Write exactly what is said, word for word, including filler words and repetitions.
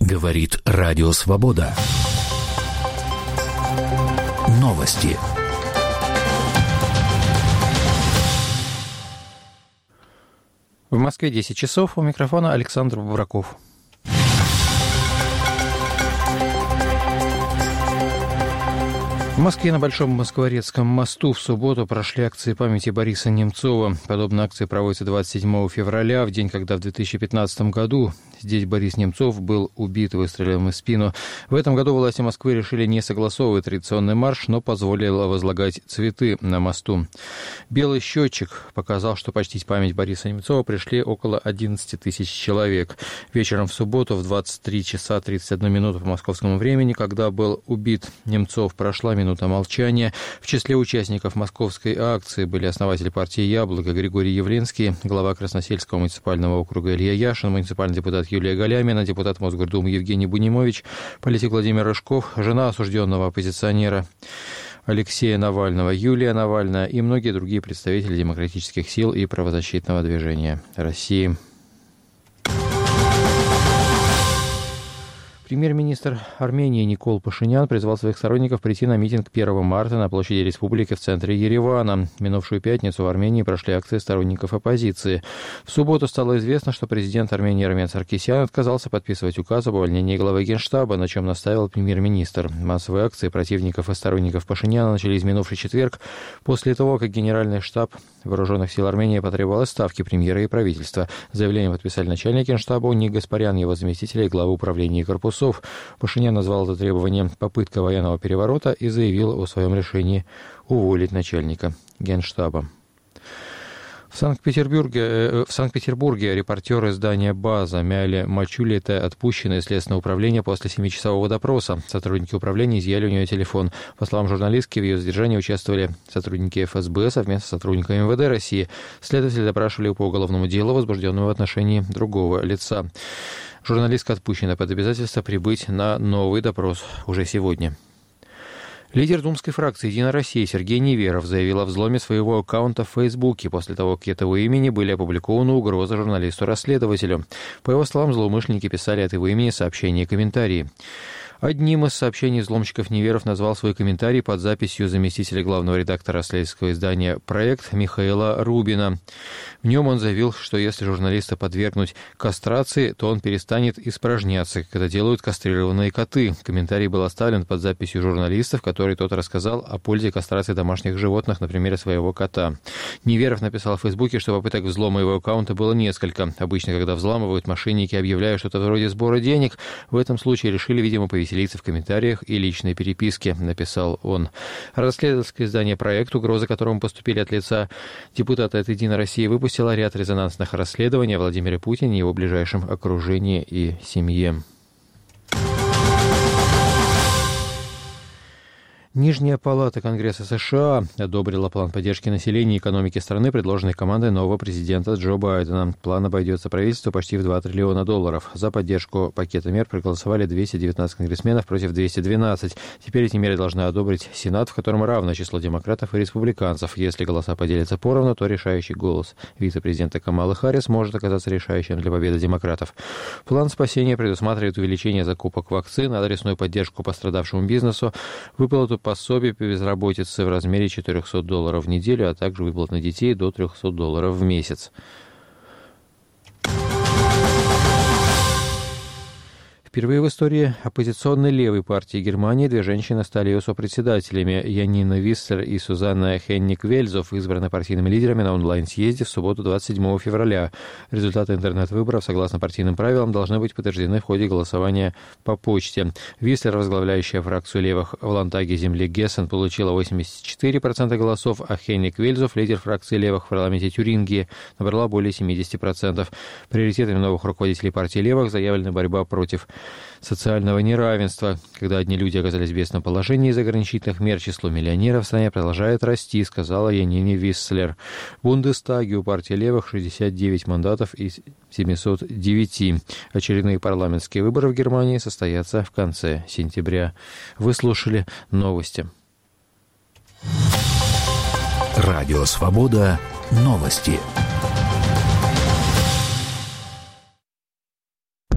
Говорит Радио Свобода. Новости. В Москве десять часов. У микрофона Александр Бобраков. В Москве на Большом Москворецком мосту в субботу прошли акции памяти Бориса Немцова. Подобная акция проводится двадцать седьмого февраля, в день, когда в две тысячи пятнадцатом году здесь Борис Немцов был убит выстрелом в спину. В этом году власти Москвы решили не согласовывать традиционный марш, но позволило возлагать цветы на мосту. Белый счетчик показал, что почтить память Бориса Немцова пришли около одиннадцать тысяч человек. Вечером в субботу в двадцать три часа тридцать одну минуту по московскому времени, когда был убит Немцов, прошла минута молчания. В числе участников московской акции были основатель партии «Яблоко» Григорий Явлинский, глава Красносельского муниципального округа Илья Яшин, муниципальный депутат Юлия Галямина, депутат Мосгордумы Евгений Бунимович, политик Владимир Рыжков, жена осужденного оппозиционера Алексея Навального, Юлия Навальная и многие другие представители демократических сил и правозащитного движения России. Премьер-министр Армении Никол Пашинян призвал своих сторонников прийти на митинг первого марта на площади Республики в центре Еревана. В минувшую пятницу в Армении прошли акции сторонников оппозиции. В субботу стало известно, что президент Армении Армен Саркисян отказался подписывать указ об увольнении главы Генштаба, на чем настаивал премьер-министр. Массовые акции противников и сторонников Пашиняна начались в минувший четверг, после того, как Генеральный штаб Вооруженных сил Армении потребовал отставки премьера и правительства. Заявление подписали начальник Генштаба Ник Гаспарян, его заместители и главы управления и корпусов. Пашинян назвал это требование попыткой военного переворота и заявил о своем решении уволить начальника Генштаба. В Санкт-Петербурге, э, в Санкт-Петербурге репортер издания «База» Мяли Мачулита отпущена из Следственного управления после семичасового допроса. Сотрудники управления изъяли у нее телефон. По словам журналистки, в ее задержании участвовали сотрудники эф эс бэ совместно с сотрудниками эм вэ дэ России. Следователи допрашивали по уголовному делу, возбужденному в отношении другого лица. Журналистка отпущена под обязательство прибыть на новый допрос уже сегодня. Лидер думской фракции «Единая Россия» Сергей Неверов заявил о взломе своего аккаунта в Фейсбуке после того, как от его имени были опубликованы угрозы журналисту-расследователю. По его словам, злоумышленники писали от его имени сообщения и комментарии. Одним из сообщений взломщиков Неверов назвал свой комментарий под записью заместителя главного редактора расследовательского издания «Проект» Михаила Рубина. В нем он заявил, что если журналиста подвергнуть кастрации, то он перестанет испражняться, как это делают кастрированные коты. Комментарий был оставлен под записью журналиста, в которой тот рассказал о пользе кастрации домашних животных на примере своего кота. Неверов написал в Фейсбуке, что попыток взлома его аккаунта было несколько. Обычно, когда взламывают, мошенники объявляют что-то вроде сбора денег. В этом случае решили, видимо, повесить в комментариях и личной переписке, написал он. Расследовательское издание «Проект», угрозы которому поступили от лица депутата от «Единой России», выпустило ряд резонансных расследований о Владимире Путине, его ближайшем окружении и семье. Нижняя палата Конгресса США одобрила план поддержки населения и экономики страны, предложенный командой нового президента Джо Байдена. План обойдется правительству почти в два триллиона долларов. За поддержку пакета мер проголосовали двести девятнадцать конгрессменов против двухсот двенадцати. Теперь эти меры должны одобрить Сенат, в котором равное число демократов и республиканцев. Если голоса поделятся поровну, то решающий голос вице-президента Камалы Харрис может оказаться решающим для победы демократов. План спасения предусматривает увеличение закупок вакцин, адресную поддержку пострадавшему бизнесу, выплату пособий по безработице в размере четыреста долларов в неделю, а также выплат на детей до триста долларов в месяц. Впервые в истории оппозиционной левой партии Германии две женщины стали ее сопредседателями. Янина Висслер и Сюзанна Хенник-Вельзов избраны партийными лидерами на онлайн-съезде в субботу двадцать седьмого февраля. Результаты интернет-выборов, согласно партийным правилам, должны быть подтверждены в ходе голосования по почте. Висслер, возглавляющая фракцию левых в Ландтаге земли Гессен, получила восемьдесят четыре процента голосов, а Хенник-Вельзов, лидер фракции левых в парламенте Тюрингии, набрала более семьдесят процентов. Приоритетами новых руководителей партии левых заявлена борьба против социального неравенства. Когда одни люди оказались в бедственном положении из-за ограничительных мер, число миллионеров в стране продолжает расти, сказала Янине Висслер. В Бундестаге у партии левых шестьдесят девять мандатов из семисот девяти. Очередные парламентские выборы в Германии состоятся в конце сентября. Вы слушали новости. Радио «Свобода». Новости.